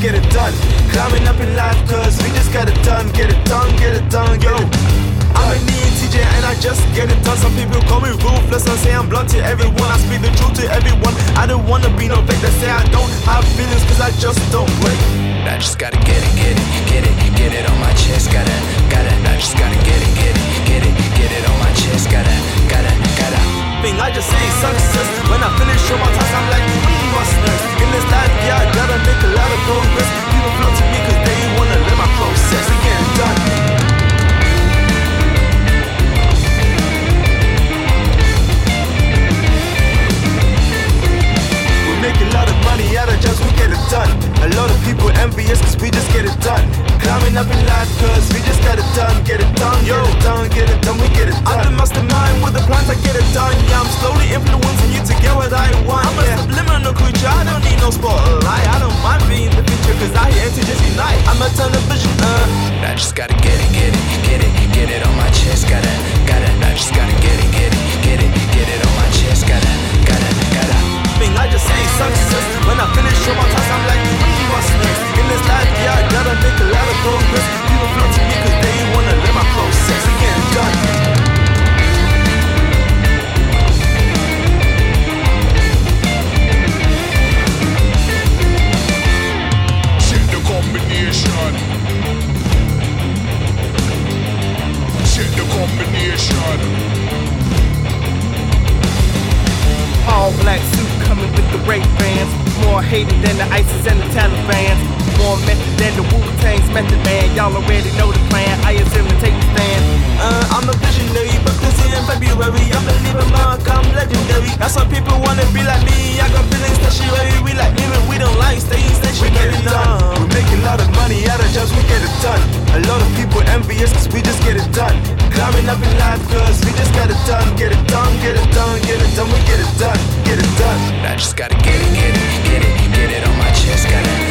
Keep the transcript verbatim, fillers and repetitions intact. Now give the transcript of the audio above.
get it done. Climbing up in life, cause we just get it done. Get it done, get it done, yo. I'm a E N T J and I just get it done. Some people call me ruthless and say I'm blunt to everyone. I speak the truth to everyone. I don't wanna be no fake that say I don't have feelings, cause I just don't break. I just gotta get it, get it, get it, get it on my chest. Gotta, gotta, I just gotta get it, get it, get it, get it on my chest. Gotta, gotta, gotta. Thing I just say success. When I finish on my task, I'm like, we must next. In this life, yeah, I gotta make a lot of progress. People flow to me cause they wanna live my process. We get it done. Make a lot of money out of jobs, we get it done. A lot of people envious cause we just get it done. Climbing up in life cause we just got it done. Get it done, yo, get it done, get it done, we get it done. I'm the mastermind with the plans, I get it done. Yeah, I'm slowly influencing you to get what I want. I'm a yeah. subliminal creature, I don't need no spotlight. I don't mind being the picture cause I here to just unite. I'm a television, uh I just gotta get it, get it, get it, get it on my chest. Gotta, gotta, I just gotta get it, get it, get it, get it on my chest. Gotta, gotta, gotta. I just say success. When I finish on my task, I'm like, we must next. In this life, yeah, I gotta make a lot of progress. People flow to me cause they wanna live my process. We get it done. Check the combination. Check the combination. All black suit coming with the rape bands. More hated than the ISIS and the Taliban. More method than the Wu-Tang's method, man. Y'all already know the plan. I assume to take the stand. Uh, I'm a visionary, but this in February. I'm the living mark, I'm legendary. Now some people wanna be like me. I got feelings stationary. We like living, we don't like staying stationary. We get it done. We make a lot of money out of jobs, we get it done. A lot of people envious cause we just get it done. Climbing up in life cause we just got it done. Get it done, get it done, get it done, we get it done. Get it done. I just gotta get it, get it, get it, get it on my chest. Gotta